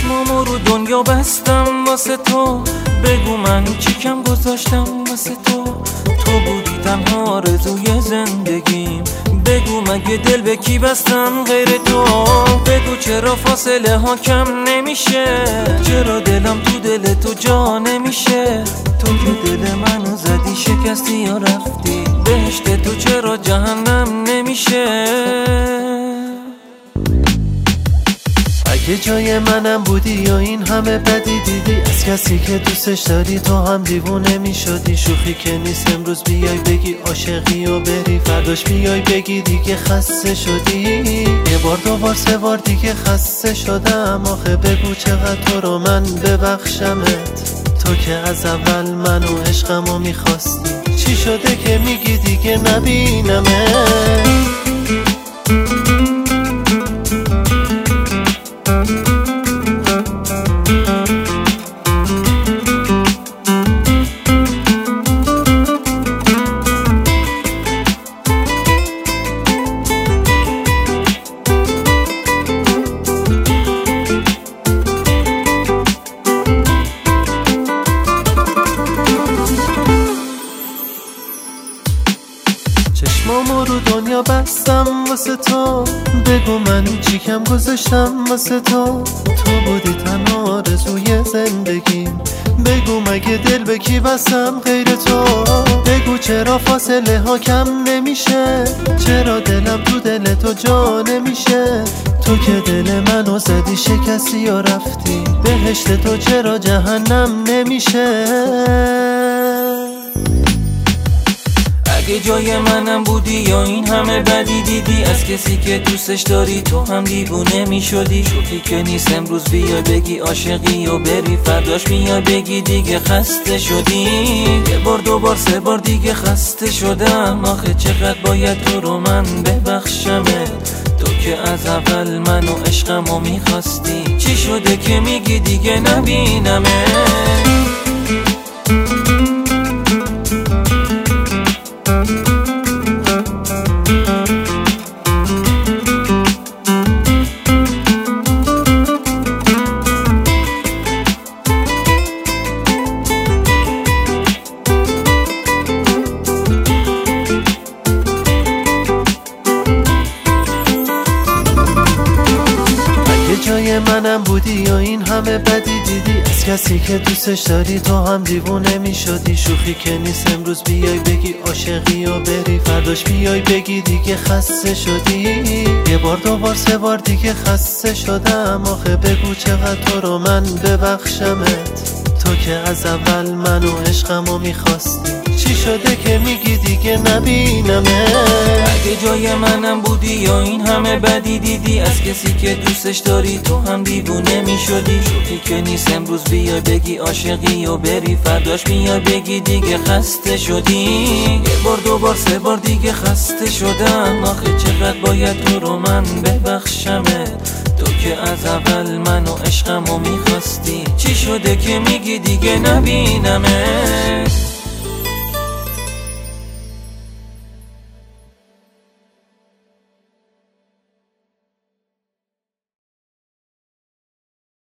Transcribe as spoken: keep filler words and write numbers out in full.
چشمامو رو دنیا بستم واسه تو، بگو من چی کم گذاشتم واسه تو. تو بودی تنها آرزوی زندگیم، بگو مگه دل به کی بستم غیر تو. بگو چرا فاصله ها کم نمیشه، چرا دلم تو دل تو جا نمیشه. تو که دل منو زدی شکستی یا رفتی، بهشت تو چرا جهنم نمیشه. اگه جای منم بودی یا این همه بدی دیدی، از کسی که دوستش داری تو هم دیوونه می شدی. شوخی که نیست امروز بیای بگی عاشقی و بری، فرداش بیای بگی دیگه خسته شدی. یه بار دو بار سه بار دیگه خسته شدم. آخه بگو چقدر تو رو من ببخشمت، تو که از اول منو عشقمو میخواستی. چی شده که میگی دیگه نبینمت؟ چشمامو رو دنیا بستم واسه تو، بگو من چی کم گذاشتم واسه تو. تو بودی تنها آرزوی زندگیم، بگو مگه دل به کی بستم غیر تو. بگو چرا فاصله ها کم نمیشه، چرا دلم تو دل تو جا نمیشه. تو که دل منو زدی شکستی یا رفتی، بهشت تو چرا جهنم نمیشه. اگه جای منم بودی یا این همه بدی دیدی، از کسی که دوستش داری تو هم دیوونه می شدی. شوخی که نیست امروز بیای بگی عاشقی و بری، فرداش میای بگی دیگه خسته شدی. یه بار دو بار سه بار دیگه خسته شدم. آخه چقدر باید تو رو من ببخشمت، تو که از اول منو عشقمو میخواستی. چی شده که میگی دیگه نبینمت؟ جای منم بودی یا این همه بدی دیدی، از کسی که دوستش داری تو هم دیوونه می شدی. شوخی که نیست امروز بیای بگی عاشقی و بری، فرداش بیای بگی دیگه خسته شدی. یه بار دو بار سه بار دیگه خسته شدم. آخه بگو چقدر تو رو من ببخشمت، تو که از اول منو عشقمو میخواستی. چی شده که میگی دیگه نبینمت؟ اگه جای منم بودی یا این همه بدی دیدی، از کسی که دوستش داری تو هم دیوونه می شدی. شوخی که نیست امروز بیای بگی عاشقی و بری، فرداش میای بگی دیگه خسته شدی. یه بار دو بار سه بار دیگه خسته شدم. آخه چقدر باید تو رو من ببخشمت، تو که از اول منو عشقمو میخواستی. چی شده که میگی دیگه نبینمت؟